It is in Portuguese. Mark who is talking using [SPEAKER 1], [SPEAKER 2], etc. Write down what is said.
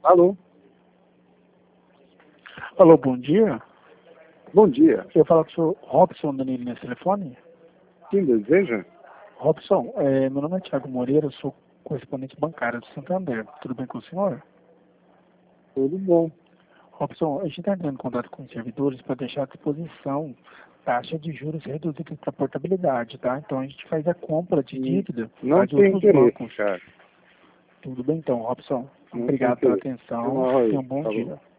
[SPEAKER 1] Alô?
[SPEAKER 2] Alô, bom dia.
[SPEAKER 1] Bom dia.
[SPEAKER 2] Eu falo com o senhor Robson Danilo nesse telefone.
[SPEAKER 1] Quem deseja?
[SPEAKER 2] Robson, meu nome é Thiago Moreira, eu sou correspondente bancário do Santander. Tudo bem com o senhor?
[SPEAKER 1] Tudo bom.
[SPEAKER 2] Robson, a gente está entrando em contato com os servidores para deixar à disposição taxa de juros reduzida para portabilidade, tá? Então a gente faz a compra de dívida
[SPEAKER 1] Não
[SPEAKER 2] de
[SPEAKER 1] tem
[SPEAKER 2] outros
[SPEAKER 1] interesse,
[SPEAKER 2] bancos.
[SPEAKER 1] cara.
[SPEAKER 2] Tudo bem então, Robson.
[SPEAKER 1] Não tem
[SPEAKER 2] Obrigado pela
[SPEAKER 1] interesse.
[SPEAKER 2] atenção.
[SPEAKER 1] Não,
[SPEAKER 2] Tenha um bom
[SPEAKER 1] falou.
[SPEAKER 2] dia.